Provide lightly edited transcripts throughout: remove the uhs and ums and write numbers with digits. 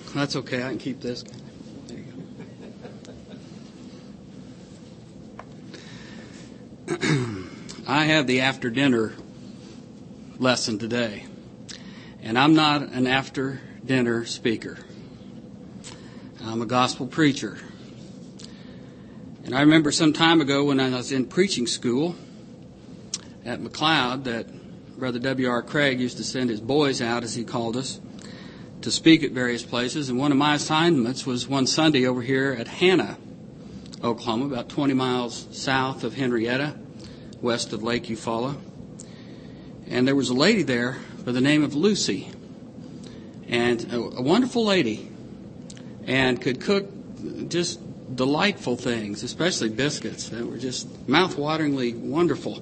That's okay. I can keep this. There you go. I have the after dinner lesson today, and I'm not an after dinner speaker. I'm a gospel preacher. And I remember some time ago when I was in preaching school at McLeod that Brother W.R. Craig used to send his boys out, as he called us, to speak at various places. And one of my assignments was one Sunday over here at Hanna, Oklahoma, about 20 miles south of Henrietta, west of Lake Eufaula. And there was a lady there by the name of Lucy, and a wonderful lady, and could cook just delightful things, especially biscuits that were just mouth-wateringly wonderful.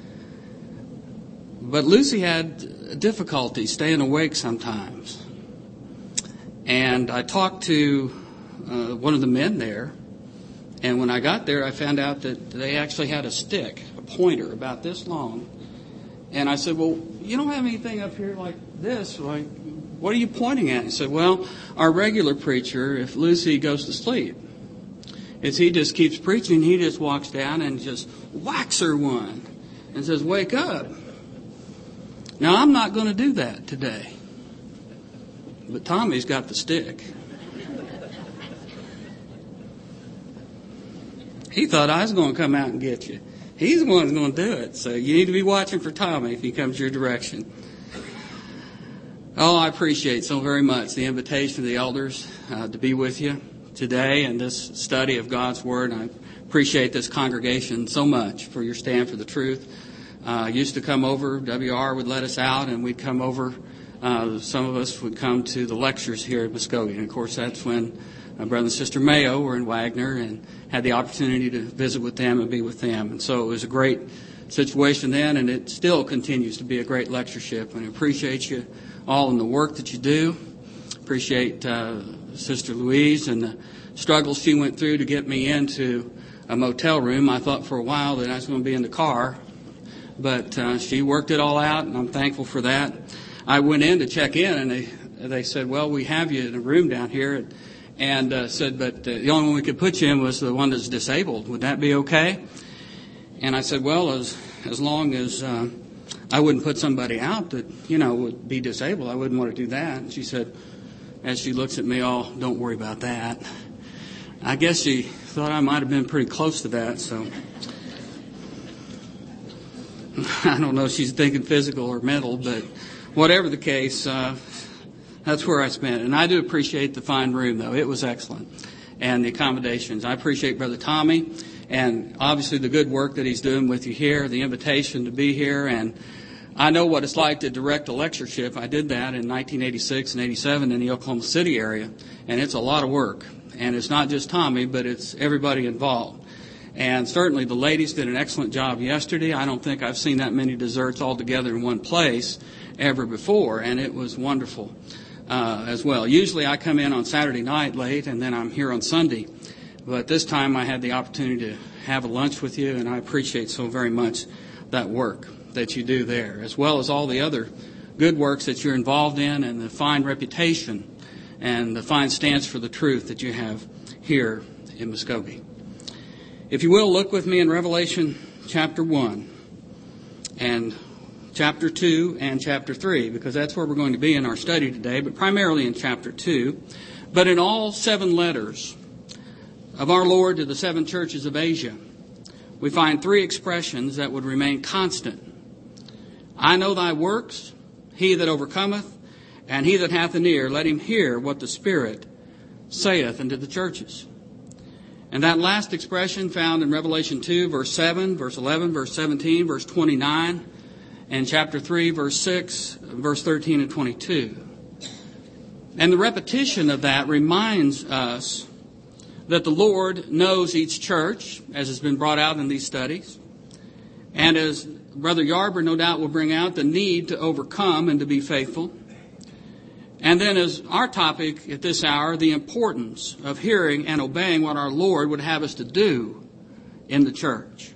But Lucy had difficulty staying awake sometimes. And I talked to one of the men there, and when I got there, I found out that they actually had a stick, a pointer about this long. And I said, well, you don't have anything up here like this. Like, what are you pointing at? He said, well, our regular preacher, if Lucy goes to sleep, he just keeps preaching, he just walks down and just whacks her one and says, wake up. Now, I'm not going to do that today. But Tommy's got the stick. He thought I was going to come out and get you. He's the one who's going to do it. So you need to be watching for Tommy if he comes your direction. Oh, I appreciate so very much the invitation of the elders to be with you today in this study of God's Word. I appreciate this congregation so much for your stand for the truth. Used to come over, WR would let us out, and we'd come over. Some of us would come to the lectures here at Muskogee. And, of course, that's when Brother and Sister Mayo were in Wagner and had the opportunity to visit with them and be with them. And so it was a great situation then, and it still continues to be a great lectureship. And I appreciate you all in the work that you do. Appreciate Sister Louise and the struggles she went through to get me into a motel room. I thought for a while that I was going to be in the car, but she worked it all out, and I'm thankful for that. I went in to check in, and they said, well, we have you in a room down here, and said, but the only one we could put you in was the one that's disabled. Would that be okay? And I said, well, as long as I wouldn't put somebody out that, would be disabled, I wouldn't want to do that. And she said, as she looks at me, oh, don't worry about that. I guess she thought I might have been pretty close to that, so I don't know if she's thinking physical or mental, but whatever the case, that's where I spent. And I do appreciate the fine room, though. It was excellent. And the accommodations. I appreciate Brother Tommy and obviously the good work that he's doing with you here, the invitation to be here. And I know what it's like to direct a lectureship. I did that in 1986 and 87 in the Oklahoma City area. And it's a lot of work. And it's not just Tommy, but it's everybody involved. And certainly the ladies did an excellent job yesterday. I don't think I've seen that many desserts all together in one place ever before, and it was wonderful as well. Usually I come in on Saturday night late, and then I'm here on Sunday. But this time I had the opportunity to have a lunch with you, and I appreciate so very much that work that you do there, as well as all the other good works that you're involved in and the fine reputation and the fine stance for the truth that you have here in Muskogee. If you will, look with me in Revelation chapter 1 and chapter 2 and chapter 3, because that's where we're going to be in our study today, but primarily in chapter 2. But in all 7 letters of our Lord to the 7 churches of Asia, we find 3 expressions that would remain constant. I know thy works, he that overcometh, and he that hath an ear, let him hear what the Spirit saith unto the churches. And that last expression found in Revelation 2, verse 7, verse 11, verse 17, verse 29, and chapter 3, verse 6, verse 13 and 22. And the repetition of that reminds us that the Lord knows each church, as has been brought out in these studies. And as Brother Yarber no doubt will bring out, the need to overcome and to be faithful. And then as our topic at this hour, the importance of hearing and obeying what our Lord would have us to do in the church.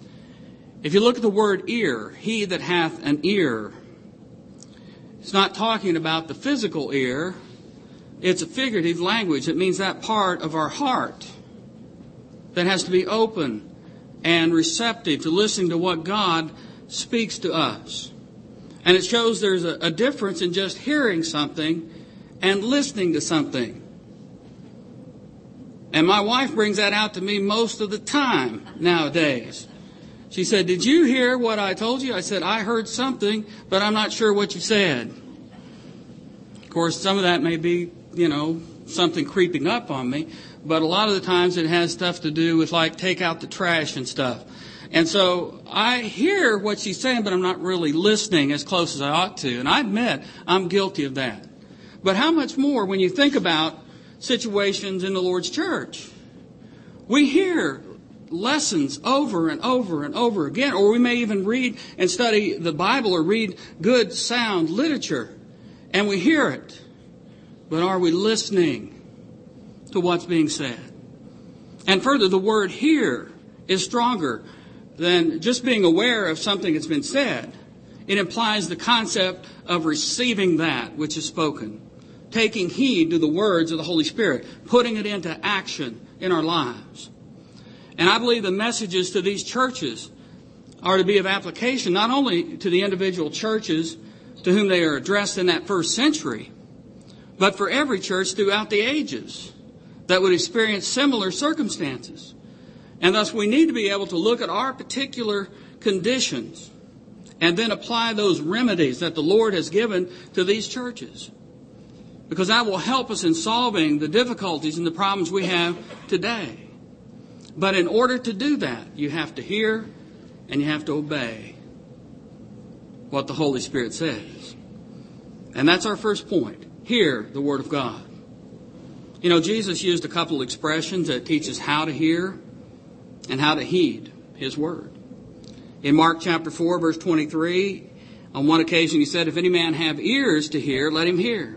If you look at the word ear, he that hath an ear, it's not talking about the physical ear, It's a figurative language. It means that part of our heart that has to be open and receptive to listening to what God speaks to us. And it shows there's a difference in just hearing something and listening to something. And my wife brings that out to me most of the time nowadays. She said, "Did you hear what I told you?" I said, "I heard something, but I'm not sure what you said." Of course, some of that may be, something creeping up on me. But a lot of the times it has stuff to do with like take out the trash and stuff. And so I hear what she's saying, but I'm not really listening as close as I ought to. And I admit I'm guilty of that. But how much more when you think about situations in the Lord's church? We hear lessons over and over and over again, or we may even read and study the Bible or read good sound literature, and we hear it. But are we listening to what's being said? And further, the word hear is stronger than just being aware of something that's been said. It implies the concept of receiving that which is spoken, taking heed to the words of the Holy Spirit, putting it into action in our lives. And I believe the messages to these churches are to be of application not only to the individual churches to whom they are addressed in that first century, but for every church throughout the ages that would experience similar circumstances. And thus we need to be able to look at our particular conditions and then apply those remedies that the Lord has given to these churches. Because that will help us in solving the difficulties and the problems we have today. But in order to do that, you have to hear and you have to obey what the Holy Spirit says. And that's our first point. Hear the Word of God. Jesus used a couple expressions that teach us how to hear and how to heed His Word. In Mark chapter 4, verse 23, on one occasion He said, "If any man have ears to hear, let him hear."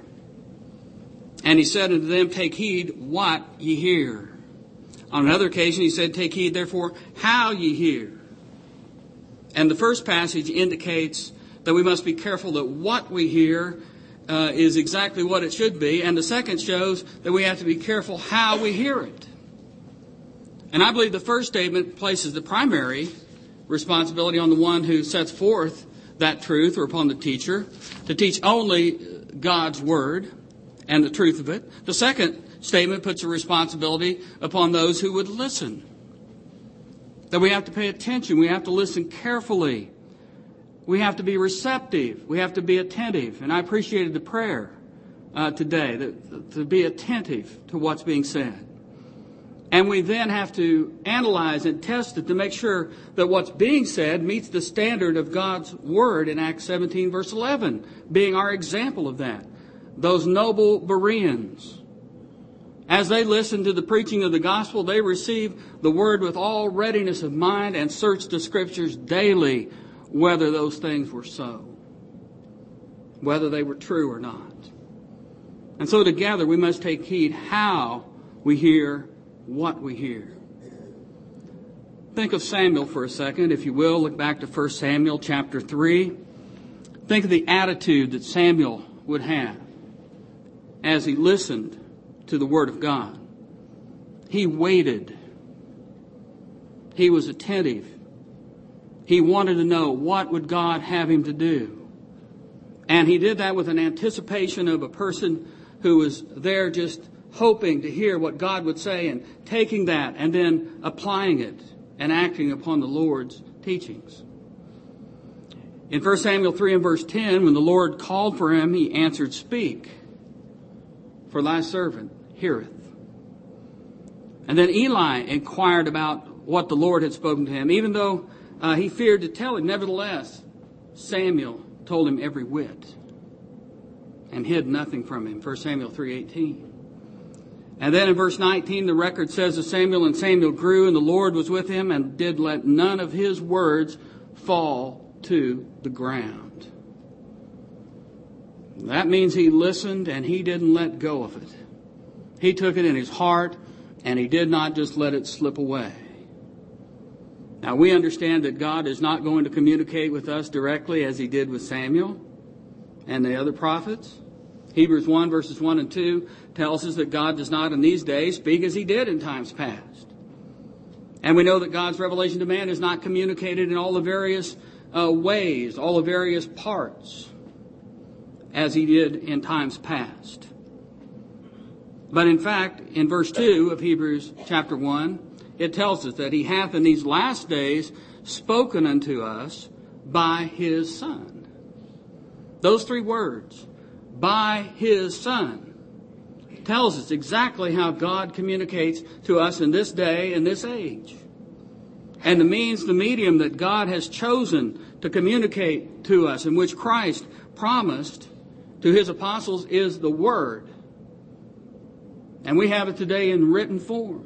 And He said unto them, "Take heed what ye hear." On another occasion He said, "Take heed therefore how ye hear." And the first passage indicates that we must be careful that what we hear is exactly what it should be. And the second shows that we have to be careful how we hear it. And I believe the first statement places the primary responsibility on the one who sets forth that truth, or upon the teacher, to teach only God's Word and the truth of it. The second statement puts a responsibility upon those who would listen. That we have to pay attention. We have to listen carefully. We have to be receptive. We have to be attentive. And I appreciated the prayer today, to be attentive to what's being said. And we then have to analyze and test it to make sure that what's being said meets the standard of God's Word in Acts 17, verse 11, being our example of that. Those noble Bereans, as they listened to the preaching of the gospel, they received the Word with all readiness of mind and searched the Scriptures daily whether those things were so, whether they were true or not. And so together we must take heed how we hear what we hear. Think of Samuel for a second, if you will. Look back to 1 Samuel chapter 3. Think of the attitude that Samuel would have as he listened to the Word of God. He waited. He was attentive. He wanted to know what would God have him to do. And he did that with an anticipation of a person who was there just hoping to hear what God would say and taking that and then applying it and acting upon the Lord's teachings. In 1 Samuel 3 and verse 10, when the Lord called for him, he answered, "Speak, for thy servant heareth." And then Eli inquired about what the Lord had spoken to him. Even though he feared to tell him, nevertheless, Samuel told him every whit and hid nothing from him. 1 Samuel 3:18. And then in verse 19, the record says of Samuel, "And Samuel grew, and the Lord was with him, and did let none of his words fall to the ground." That means he listened, and he didn't let go of it. He took it in his heart, and he did not just let it slip away. Now, we understand that God is not going to communicate with us directly as he did with Samuel and the other prophets. Hebrews 1 verses 1 and 2 tells us that God does not in these days speak as he did in times past. And we know that God's revelation to man is not communicated in all the various ways, all the various parts, as he did in times past. But in fact, in verse 2 of Hebrews chapter 1, it tells us that he hath in these last days spoken unto us by his Son. Those three words, by his Son, tells us exactly how God communicates to us in this day and this age. And the means, the medium that God has chosen to communicate to us, in which Christ promised to his apostles, is the Word. And we have it today in written form.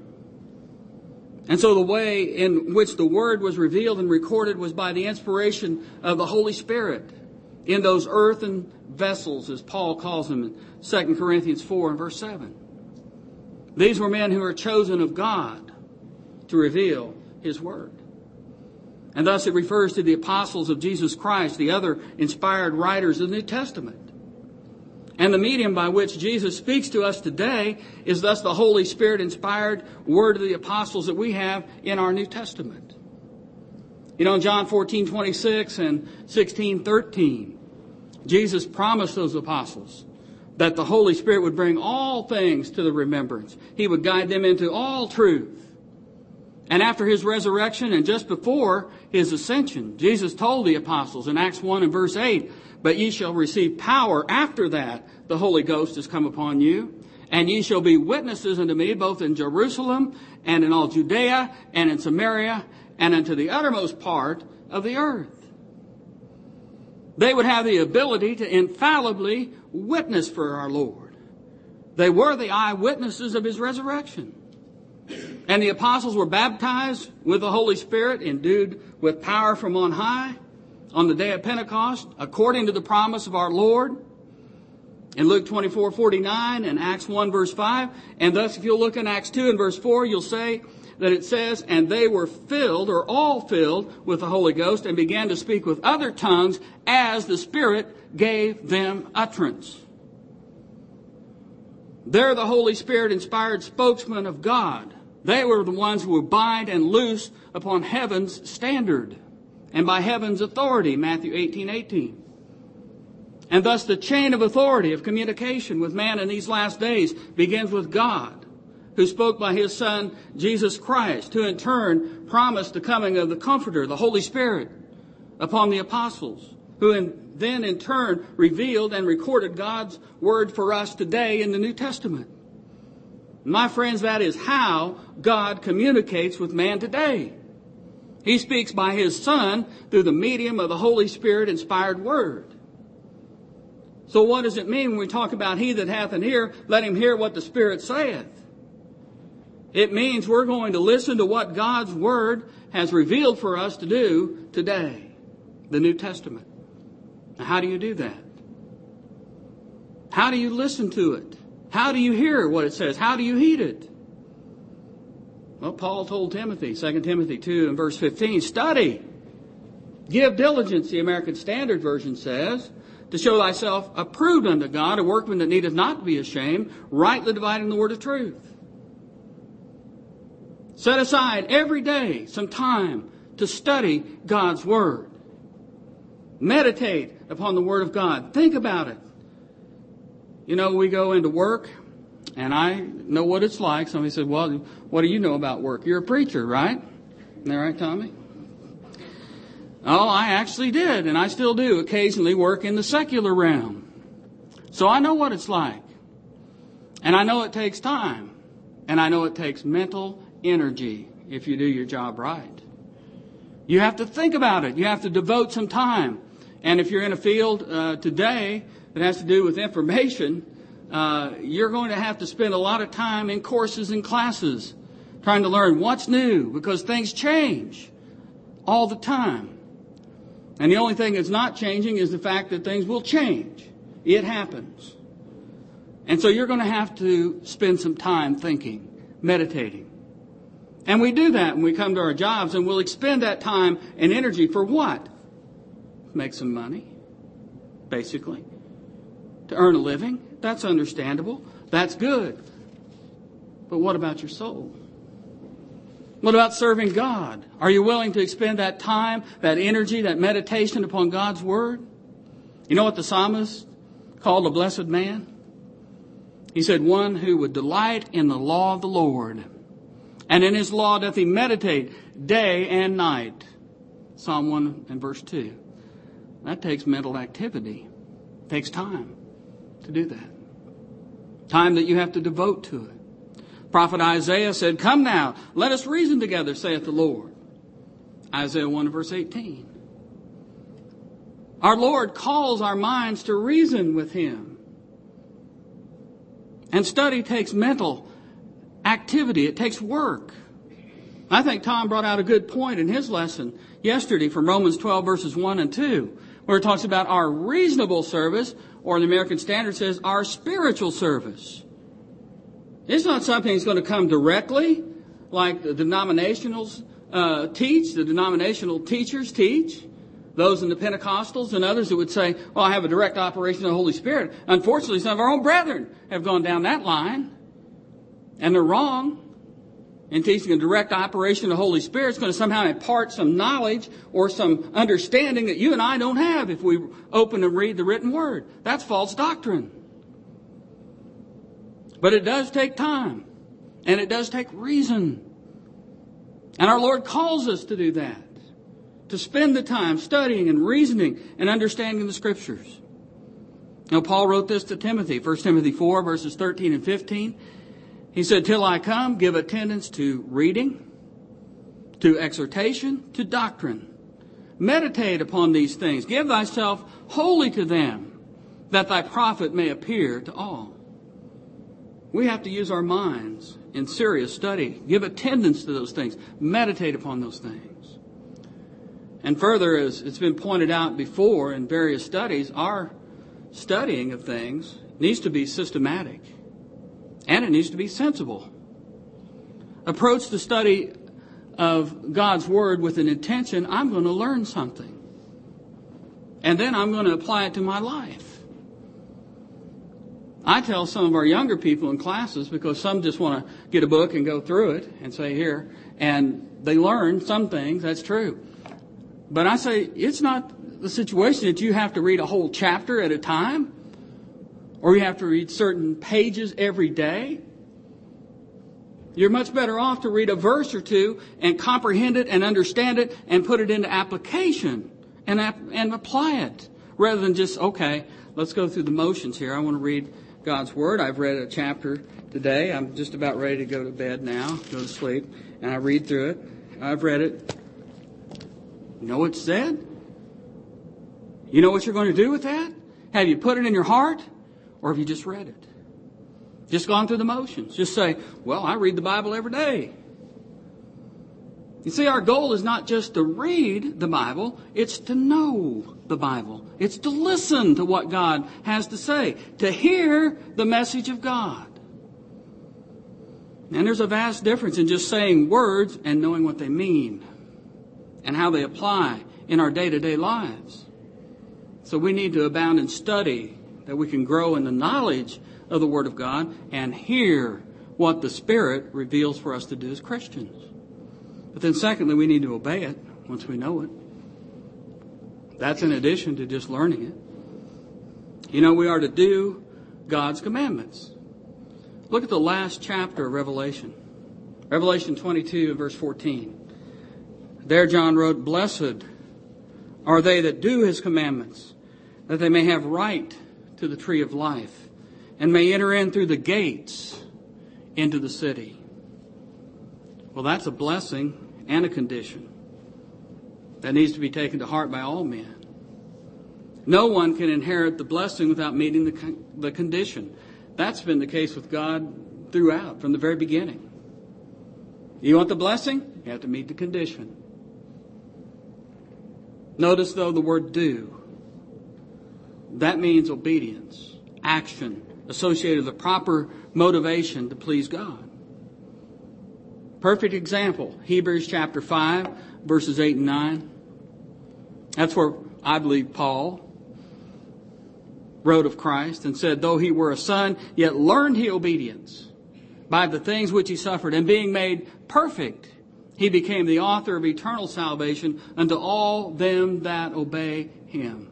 And so the way in which the Word was revealed and recorded was by the inspiration of the Holy Spirit in those earthen vessels, as Paul calls them in 2 Corinthians 4 and verse 7. These were men who were chosen of God to reveal his Word. And thus it refers to the apostles of Jesus Christ, the other inspired writers of the New Testament. And the medium by which Jesus speaks to us today is thus the Holy Spirit-inspired word of the apostles that we have in our New Testament. You know, in John 14:26 and 16:13, Jesus promised those apostles that the Holy Spirit would bring all things to the remembrance. He would guide them into all truth. And after his resurrection and just before his ascension, Jesus told the apostles in Acts 1 and verse 8, "But ye shall receive power after that the Holy Ghost has come upon you, and ye shall be witnesses unto me both in Jerusalem and in all Judea and in Samaria and unto the uttermost part of the earth." They would have the ability to infallibly witness for our Lord. They were the eyewitnesses of his resurrection. And the apostles were baptized with the Holy Spirit, endued with power from on high on the day of Pentecost, according to the promise of our Lord in Luke 24:49 and Acts 1 verse 5. And thus, if you'll look in Acts 2 and verse 4, you'll say that it says, "And they were filled," or all filled, "with the Holy Ghost, and began to speak with other tongues as the Spirit gave them utterance." They're the Holy Spirit-inspired spokesman of God. They were the ones who would bind and loose upon heaven's standard and by heaven's authority, Matthew 18:18. And thus the chain of authority of communication with man in these last days begins with God, who spoke by his Son, Jesus Christ, who in turn promised the coming of the Comforter, the Holy Spirit, upon the apostles, who then in turn revealed and recorded God's Word for us today in the New Testament. My friends, that is how God communicates with man today. He speaks by his Son through the medium of the Holy Spirit-inspired Word. So what does it mean when we talk about he that hath an ear, let him hear what the Spirit saith? It means we're going to listen to what God's Word has revealed for us to do today, the New Testament. Now, how do you do that? How do you listen to it? How do you hear what it says? How do you heed it? Well, Paul told Timothy, 2 Timothy 2 and verse 15, "Study, give diligence," the American Standard Version says, "to show thyself approved unto God, a workman that needeth not to be ashamed, rightly dividing the word of truth." Set aside every day some time to study God's Word. Meditate upon the Word of God. Think about it. You know, we go into work, and I know what it's like. Somebody said, "Well, what do you know about work? You're a preacher, right?" Isn't that right, Tommy? Oh, I actually did, and I still do occasionally work in the secular realm. So I know what it's like. And I know it takes time. And I know it takes mental energy if you do your job right. You have to think about it. You have to devote some time. And if you're in a field today that has to do with information, you're going to have to spend a lot of time in courses and classes trying to learn what's new, because things change all the time. And the only thing that's not changing is the fact that things will change. It happens. And so you're going to have to spend some time thinking, meditating. And we do that when we come to our jobs, and we'll expend that time and energy for what? Make some money, basically. to earn a living. That's understandable. That's good. But what about your soul? What about serving God? Are you willing to expend that time, that energy, that meditation upon God's Word? You know what the psalmist called a blessed man? He said, one who would delight in the law of the Lord. And in his law doth he meditate day and night. Psalm 1 and verse 2. That takes mental activity. It takes time to do that. Time that you have to devote to it. Prophet Isaiah said, come now, let us reason together, saith the Lord. Isaiah 1 verse 18. Our Lord calls our minds to reason with Him. And study takes mental activity. It takes work. I think Tom brought out a good point in his lesson yesterday from Romans 12 verses 1 and 2, where it talks about our reasonable service, or the American Standard says our spiritual service. It's not something that's going to come directly like the denominationals teach, the denominational teachers teach, those in the Pentecostals and others that would say, well, I have a direct operation of the Holy Spirit. Unfortunately, some of our own brethren have gone down that line, and they're wrong. In teaching a direct operation of the Holy Spirit, it's going to somehow impart some knowledge or some understanding that you and I don't have if we open and read the written Word. That's false doctrine. But it does take time, and it does take reason. And our Lord calls us to do that, to spend the time studying and reasoning and understanding the Scriptures. Now, Paul wrote this to Timothy, 1 Timothy 4, verses 13 and 15. He said, till I come, give attendance to reading, to exhortation, to doctrine. Meditate upon these things. Give thyself wholly to them, that thy profit may appear to all. We have to use our minds in serious study. Give attendance to those things. Meditate upon those things. And further, as it's been pointed out before in various studies, our studying of things needs to be systematic. And it needs to be sensible. Approach the study of God's Word with an intention, I'm going to learn something. And then I'm going to apply it to my life. I tell some of our younger people in classes, because some just want to get a book and go through it and say, here, and they learn some things, that's true. But I say, it's not the situation that you have to read a whole chapter at a time, or you have to read certain pages every day. You're much better off to read a verse or two and comprehend it and understand it and put it into application and apply it, rather than just, okay, let's go through the motions here. I want to read God's Word. I've read a chapter today. I'm just about ready to go to bed now, go to sleep, and I read through it. I've read it. You know what it said? You know what you're going to do with that? Have you put it in your heart? Or have you just read it? Just gone through the motions? Just say, well, I read the Bible every day. You see, our goal is not just to read the Bible, it's to know the Bible. It's to listen to what God has to say, to hear the message of God. And there's a vast difference in just saying words and knowing what they mean and how they apply in our day-to-day lives. So we need to abound in study, that we can grow in the knowledge of the Word of God and hear what the Spirit reveals for us to do as Christians. But then secondly, we need to obey it once we know it. That's in addition to just learning it. You know, we are to do God's commandments. Look at the last chapter of Revelation. Revelation 22 and verse 14. There John wrote, blessed are they that do His commandments, that they may have right to the tree of life, and may enter in through the gates into the city. Well, that's a blessing and a condition that needs to be taken to heart by all men. No one can inherit the blessing without meeting the condition. That's been the case with God throughout, from the very beginning. You want the blessing? You have to meet the condition. Notice, though, the word do. That means obedience, action, associated with a proper motivation to please God. Perfect example, Hebrews chapter 5, verses 8 and 9. That's where I believe Paul wrote of Christ and said, though he were a son, yet learned he obedience by the things which he suffered, and being made perfect, he became the author of eternal salvation unto all them that obey him.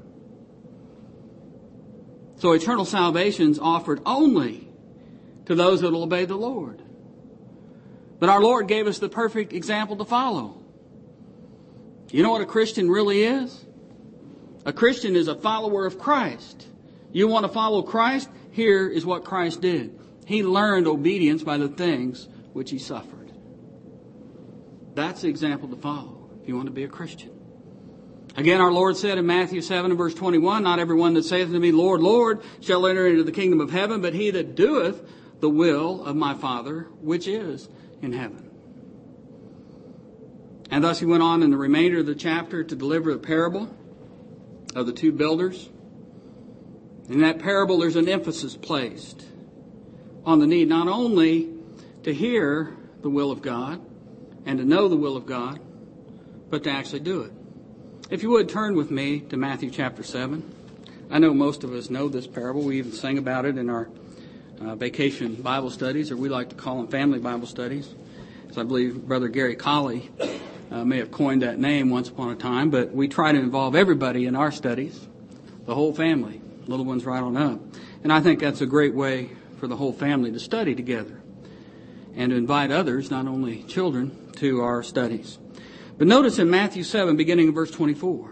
So eternal salvation is offered only to those that will obey the Lord. But our Lord gave us the perfect example to follow. You know what a Christian really is? A Christian is a follower of Christ. You want to follow Christ? Here is what Christ did. He learned obedience by the things which he suffered. That's the example to follow if you want to be a Christian. Again, our Lord said in Matthew 7 and verse 21, not everyone that saith unto me, Lord, Lord, shall enter into the kingdom of heaven, but he that doeth the will of my Father which is in heaven. And thus he went on in the remainder of the chapter to deliver the parable of the two builders. In that parable, there's an emphasis placed on the need not only to hear the will of God and to know the will of God, but to actually do it. If you would turn with me to Matthew chapter 7. I know most of us know this parable. We even sang about it in our vacation Bible studies, or we like to call them family Bible studies. As I believe Brother Gary Colley may have coined that name once upon a time, but we try to involve everybody in our studies, the whole family, little ones right on up. And I think that's a great way for the whole family to study together and to invite others, not only children, to our studies. But notice in Matthew 7, beginning in verse 24,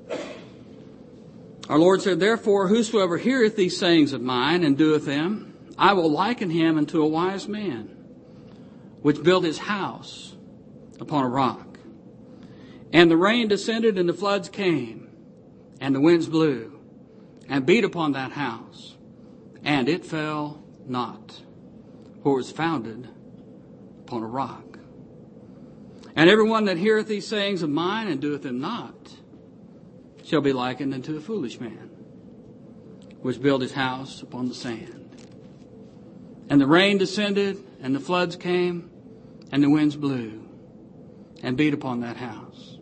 our Lord said, therefore, whosoever heareth these sayings of mine and doeth them, I will liken him unto a wise man, which built his house upon a rock. And the rain descended, and the floods came, and the winds blew, and beat upon that house, and it fell not, for it was founded upon a rock. And everyone that heareth these sayings of mine and doeth them not shall be likened unto a foolish man, which built his house upon the sand. And the rain descended, and the floods came, and the winds blew, and beat upon that house.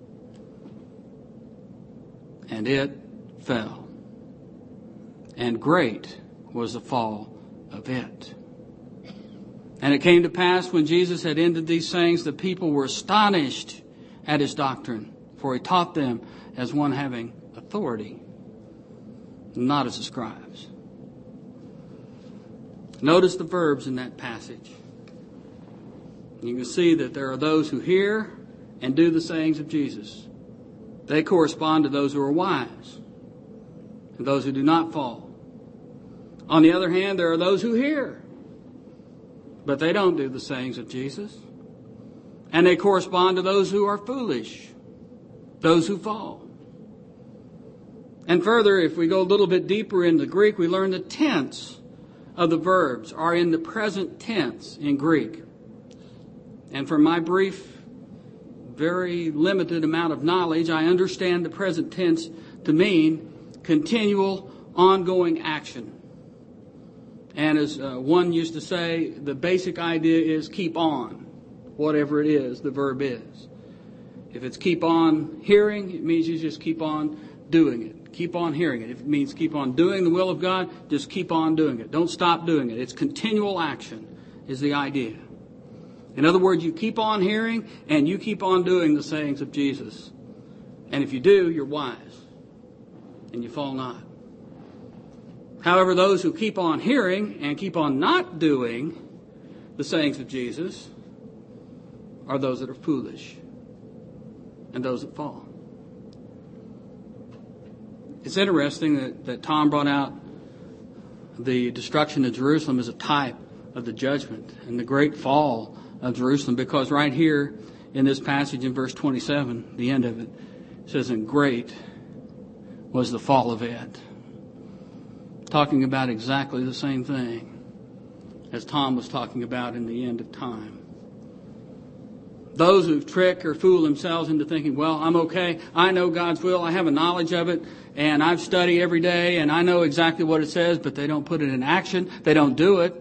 And it fell. And great was the fall of it. And it came to pass, when Jesus had ended these sayings, the people were astonished at his doctrine, for he taught them as one having authority, not as the scribes. Notice the verbs in that passage. You can see that there are those who hear and do the sayings of Jesus. They correspond to those who are wise and those who do not fall. On the other hand, there are those who hear, but they don't do the sayings of Jesus. And they correspond to those who are foolish, those who fall. And further, if we go a little bit deeper into Greek, we learn the tense of the verbs are in the present tense in Greek. And from my brief, very limited amount of knowledge, I understand the present tense to mean continual, ongoing action. And as one used to say, the basic idea is keep on, whatever it is the verb is. If it's keep on hearing, it means you just keep on doing it. Keep on hearing it. If it means keep on doing the will of God, just keep on doing it. Don't stop doing it. It's continual action is the idea. In other words, you keep on hearing and you keep on doing the sayings of Jesus. And if you do, you're wise and you fall not. However, those who keep on hearing and keep on not doing the sayings of Jesus are those that are foolish and those that fall. It's interesting that Tom brought out the destruction of Jerusalem as a type of the judgment and the great fall of Jerusalem, because right here in this passage in verse 27, the end of it, says, and great was the fall of it. Talking about exactly the same thing as Tom was talking about in the end of time. Those who trick or fool themselves into thinking, well, I'm okay, I know God's will, I have a knowledge of it, and I've studied every day, and I know exactly what it says, but they don't put it in action, they don't do it.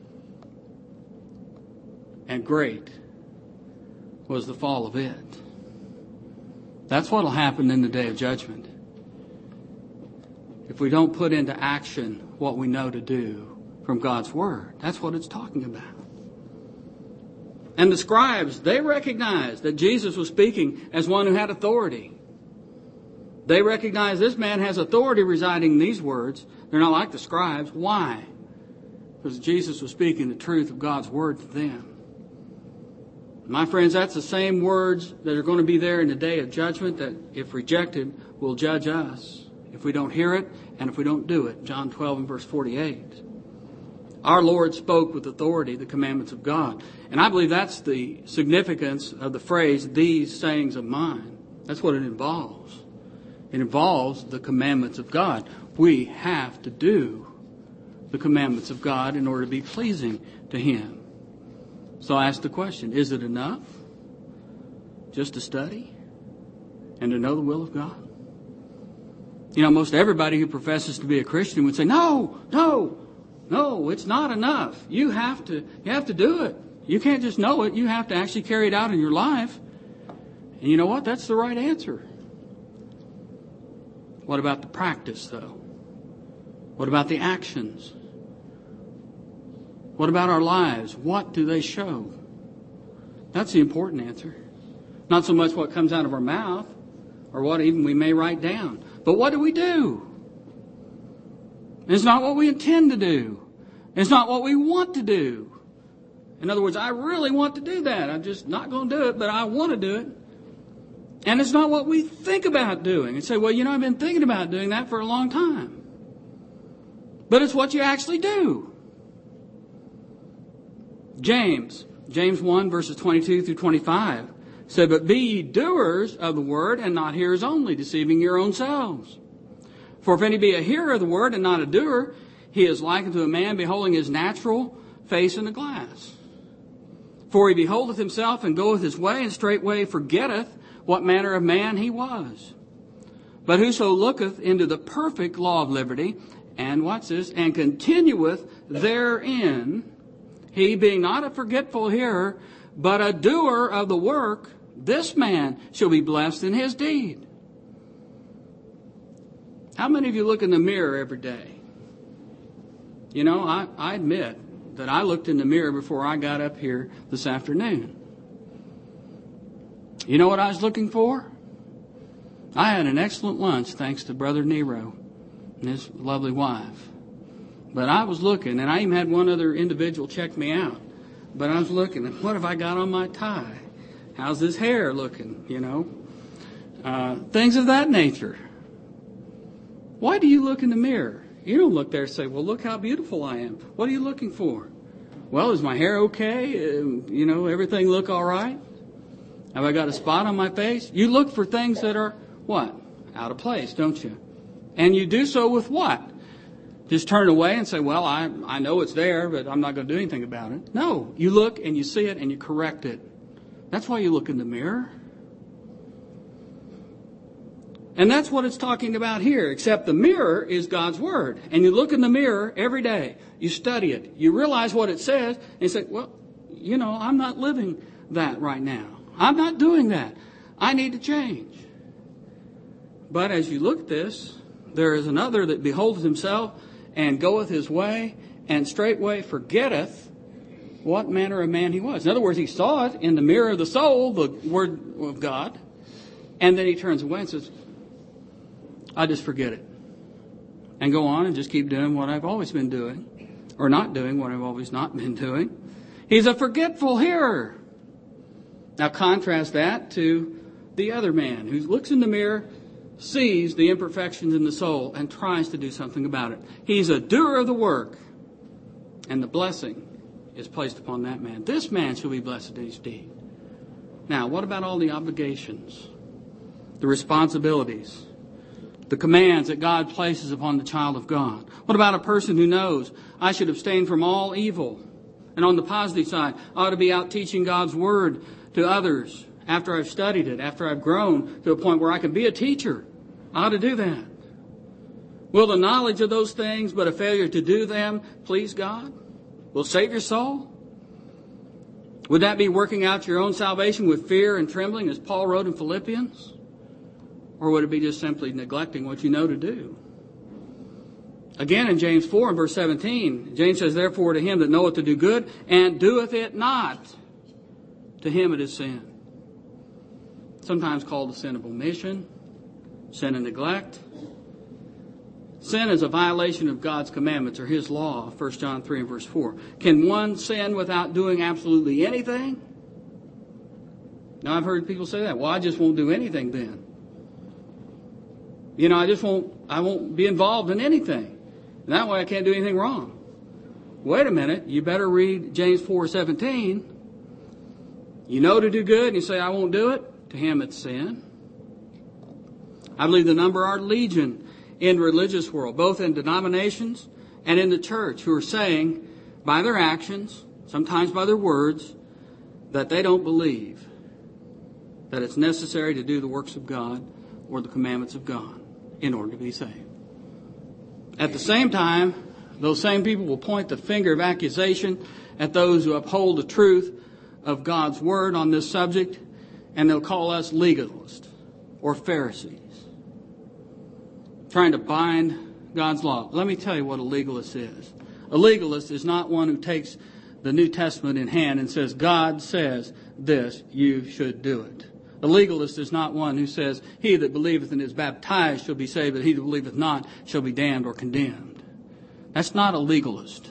And great was the fall of it. That's what will happen in the day of judgment. if we don't put into action what we know to do from God's Word. That's what it's talking about. And the scribes, they recognized that Jesus was speaking as one who had authority. They recognized this man has authority residing in these words. They're not like the scribes. Why? Because Jesus was speaking the truth of God's Word to them. My friends, that's the same words that are going to be there in the day of judgment that, if rejected, will judge us if we don't hear it and if we don't do it. John 12 and verse 48. Our Lord spoke with authority the commandments of God. And I believe that's the significance of the phrase, these sayings of mine. That's what it involves. It involves the commandments of God. We have to do the commandments of God in order to be pleasing to Him. So I ask the question, is it enough just to study and to know the will of God? You know, most everybody who professes to be a Christian would say, no, it's not enough. You have to do it. You can't just know it. You have to actually carry it out in your life. And you know what? That's the right answer. What about the practice, though? What about the actions? What about our lives? What do they show? That's the important answer. Not so much what comes out of our mouth or what even we may write down. But what do we do? It's not what we intend to do. It's not what we want to do. In other words, I really want to do that. I'm just not going to do it, but I want to do it. And it's not what we think about doing. And say, well, you know, I've been thinking about doing that for a long time. But it's what you actually do. James 1 verses 22 through 25 said, but be ye doers of the word and not hearers only, deceiving your own selves. For if any be a hearer of the word and not a doer, he is likened to a man beholding his natural face in a glass. For he beholdeth himself and goeth his way, and straightway forgetteth what manner of man he was. But whoso looketh into the perfect law of liberty, and watch this, and continueth therein, he being not a forgetful hearer, but a doer of the work, this man shall be blessed in his deed. How many of you look in the mirror every day? You know, I admit that I looked in the mirror before I got up here this afternoon. You know what I was looking for? I had an excellent lunch thanks to Brother Nero and his lovely wife. But I was looking, and I even had one other individual check me out. But I was looking, and what have I got on my tie? How's this hair looking, you know? Things of that nature. Why do you look in the mirror? You don't look there and say, well, look how beautiful I am. What are you looking for? Well, is my hair okay? You know, everything look all right? Have I got a spot on my face? You look for things that are, what? Out of place, don't you? And you do so with what? Just turn away and say, well, I know it's there, but I'm not going to do anything about it. No, you look and you see it and you correct it. That's why you look in the mirror. And that's what it's talking about here, except the mirror is God's Word. And you look in the mirror every day. You study it. You realize what it says. And you say, well, you know, I'm not living that right now. I'm not doing that. I need to change. But as you look at this, there is another that beholdeth himself and goeth his way, and straightway forgetteth what manner of man he was. In other words, he saw it in the mirror of the soul, the Word of God, and then he turns away and says, I just forget it. And go on and just keep doing what I've always been doing, or not doing what I've always not been doing. He's a forgetful hearer. Now contrast that to the other man who looks in the mirror, sees the imperfections in the soul, and tries to do something about it. He's a doer of the work, and the blessing is placed upon that man. This man shall be blessed in his deed. Now, what about all the obligations, the responsibilities, the commands that God places upon the child of God? What about a person who knows, I should abstain from all evil? And on the positive side, I ought to be out teaching God's Word to others after I've studied it, after I've grown to a point where I can be a teacher. I ought to do that. Will the knowledge of those things, but a failure to do them, please God? Will save your soul? Would that be working out your own salvation with fear and trembling, as Paul wrote in Philippians? Or would it be just simply neglecting what you know to do? Again, in James 4 and verse 17, James says, therefore to him that knoweth to do good and doeth it not, to him it is sin. Sometimes called the sin of omission, sin of neglect. Sin is a violation of God's commandments or His law, 1 John 3 and verse 4. Can one sin without doing absolutely anything? Now, I've heard people say that. Well, I just won't do anything then. I won't be involved in anything. And that way I can't do anything wrong. Wait a minute. You better read James 4:17. You know to do good and you say, I won't do it. To him it's sin. I believe the number are legion in the religious world, both in denominations and in the church, who are saying by their actions, sometimes by their words, that they don't believe that it's necessary to do the works of God or the commandments of God in order to be saved. At the same time, those same people will point the finger of accusation at those who uphold the truth of God's word on this subject, and they'll call us legalists or Pharisees, trying to bind God's law. Let me tell you what a legalist is. A legalist is not one who takes the New Testament in hand and says, God says this, you should do it. A legalist is not one who says, he that believeth and is baptized shall be saved, but he that believeth not shall be damned or condemned. That's not a legalist.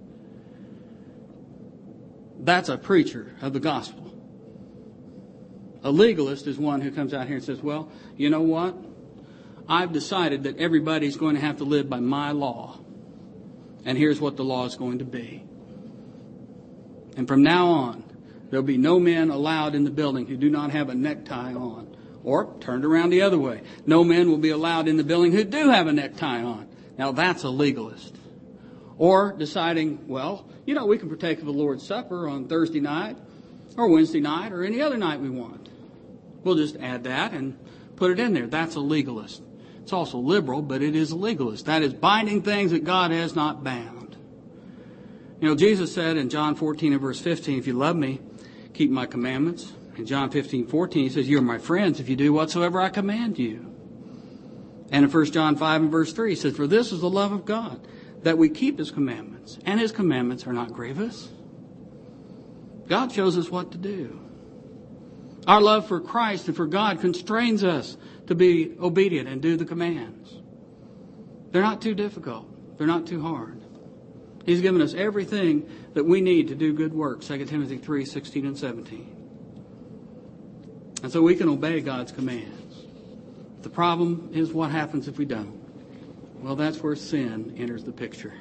That's a preacher of the gospel. A legalist is one who comes out here and says, well, you know what? I've decided that everybody's going to have to live by my law. And here's what the law is going to be. And from now on, there'll be no men allowed in the building who do not have a necktie on. Or, turned around the other way, no men will be allowed in the building who do have a necktie on. Now that's a legalist. Or deciding, well, we can partake of the Lord's Supper on Thursday night or Wednesday night or any other night we want. We'll just add that and put it in there. That's a legalist. It's also liberal, but it is a legalist. That is binding things that God has not bound. Jesus said in John 14 and verse 15, if you love me, keep my commandments. In John 15:14, he says, you're my friends if you do whatsoever I command you. And in 1 John 5 and verse 3, he says, for this is the love of God, that we keep his commandments, and his commandments are not grievous. God shows us what to do. Our love for Christ and for God constrains us to be obedient and do the commands. They're not too difficult. They're not too hard. He's given us everything that we need to do good work, 2 Timothy 3:16 and 17. And so we can obey God's commands. The problem is what happens if we don't. Well, that's where sin enters the picture.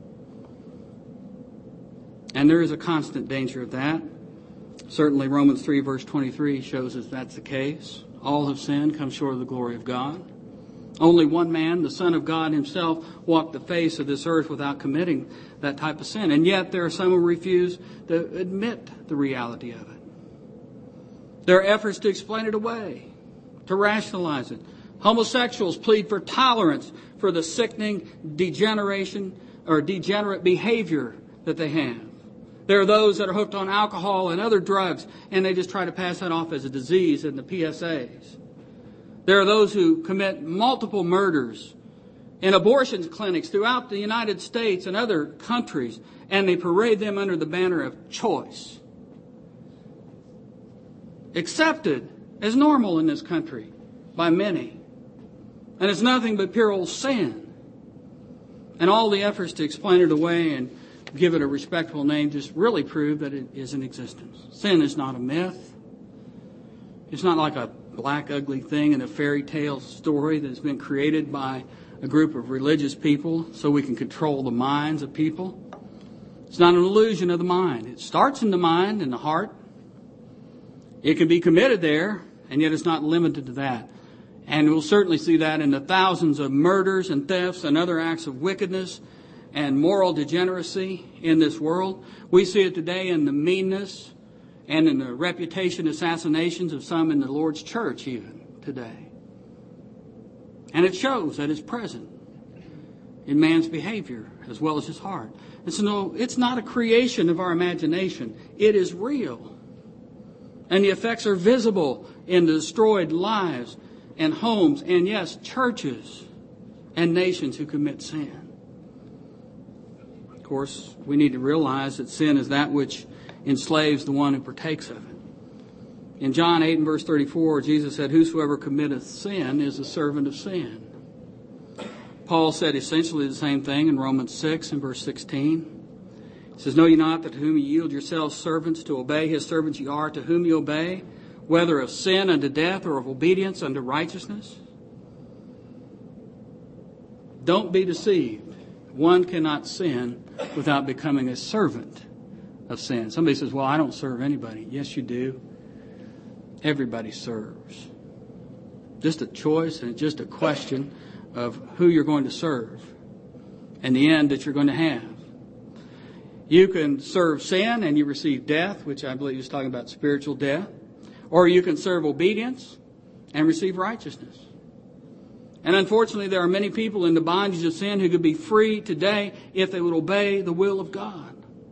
And there is a constant danger of that. Certainly Romans 3 verse 23 shows us that's the case. All have sinned, come short of the glory of God. Only one man, the Son of God himself, walked the face of this earth without committing that type of sin. And yet there are some who refuse to admit the reality of it. There are efforts to explain it away, to rationalize it. Homosexuals plead for tolerance for the sickening degeneration or degenerate behavior that they have. There are those that are hooked on alcohol and other drugs, and they just try to pass that off as a disease in the PSAs. There are those who commit multiple murders in abortion clinics throughout the United States and other countries, and they parade them under the banner of choice. Accepted as normal in this country by many. And it's nothing but pure old sin. And all the efforts to explain it away and give it a respectable name just really prove that it is in existence. Sin is not a myth. It's not like a black, ugly thing in a fairy tale story that's been created by a group of religious people so we can control the minds of people. It's not an illusion of the mind. It starts in the mind and the heart. It can be committed there, and yet it's not limited to that. And we'll certainly see that in the thousands of murders and thefts and other acts of wickedness and moral degeneracy in this world. We see it today in the meanness and in the reputation assassinations of some in the Lord's church even today. And it shows that it's present in man's behavior as well as his heart. And so no, it's not a creation of our imagination. It is real. And the effects are visible in the destroyed lives and homes and, yes, churches and nations who commit sin. course, we need to realize that sin is that which enslaves the one who partakes of it. In John 8 and verse 34, Jesus said, "Whosoever committeth sin is a servant of sin." Paul said essentially the same thing in Romans 6 and verse 16. He says, "Know ye not that to whom ye yield yourselves servants to obey, his servants ye are, to whom ye obey, whether of sin unto death or of obedience unto righteousness?" Don't be deceived. One cannot sin without becoming a servant of sin. Somebody says, "Well, I don't serve anybody." Yes, you do. Everybody serves. Just a choice and just a question of who you're going to serve and the end that you're going to have. You can serve sin and you receive death, which I believe is talking about spiritual death. Or you can serve obedience and receive righteousness. And unfortunately, there are many people in the bondage of sin who could be free today if they would obey the will of God.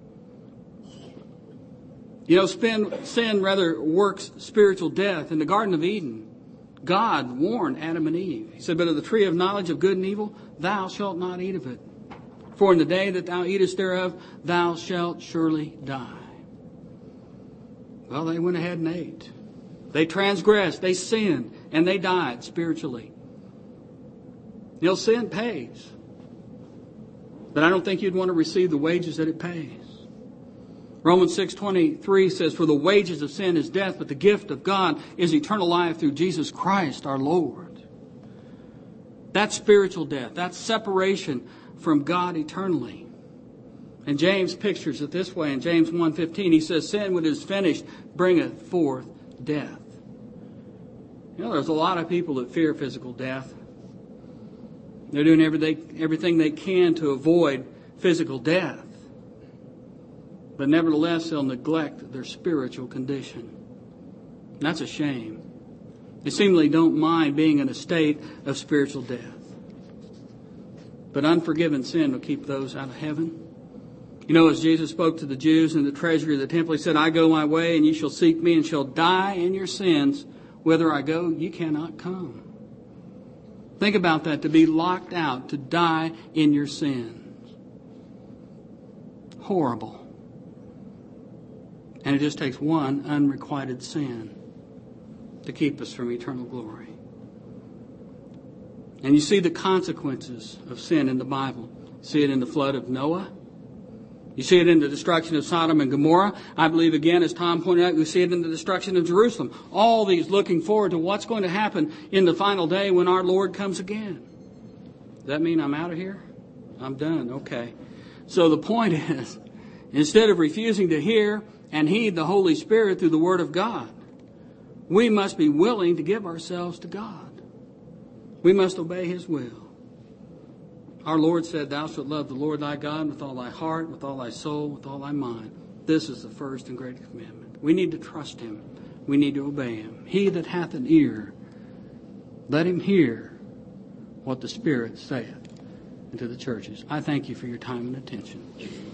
You know, sin rather works spiritual death. In the Garden of Eden, God warned Adam and Eve. He said, "But of the tree of knowledge of good and evil, thou shalt not eat of it. For in the day that thou eatest thereof, thou shalt surely die." Well, they went ahead and ate. They transgressed, they sinned, and they died spiritually. You know, sin pays. But I don't think you'd want to receive the wages that it pays. Romans 6:23 says, "For the wages of sin is death, but the gift of God is eternal life through Jesus Christ our Lord." That's spiritual death. That's separation from God eternally. And James pictures it this way. In James 1:15, he says, "Sin, when it is finished, bringeth forth death." You know, there's a lot of people that fear physical death. They're doing everything they can to avoid physical death. But nevertheless, they'll neglect their spiritual condition. And that's a shame. They seemingly don't mind being in a state of spiritual death. But unforgiven sin will keep those out of heaven. You know, as Jesus spoke to the Jews in the treasury of the temple, he said, "I go my way, and ye shall seek me, and shall die in your sins. Whither I go, ye cannot come." Think about that, to be locked out, to die in your sins. Horrible. And it just takes one unrequited sin to keep us from eternal glory. And you see the consequences of sin in the Bible. You see it in the flood of Noah. You see it in the destruction of Sodom and Gomorrah. I believe, again, as Tom pointed out, you see it in the destruction of Jerusalem. All these looking forward to what's going to happen in the final day when our Lord comes again. Does that mean I'm out of here? I'm done. Okay. So the point is, instead of refusing to hear and heed the Holy Spirit through the Word of God, we must be willing to give ourselves to God. We must obey His will. Our Lord said, "Thou shalt love the Lord thy God with all thy heart, with all thy soul, with all thy mind." This is the first and great commandment. We need to trust Him. We need to obey Him. He that hath an ear, let him hear what the Spirit saith unto the churches. I thank you for your time and attention.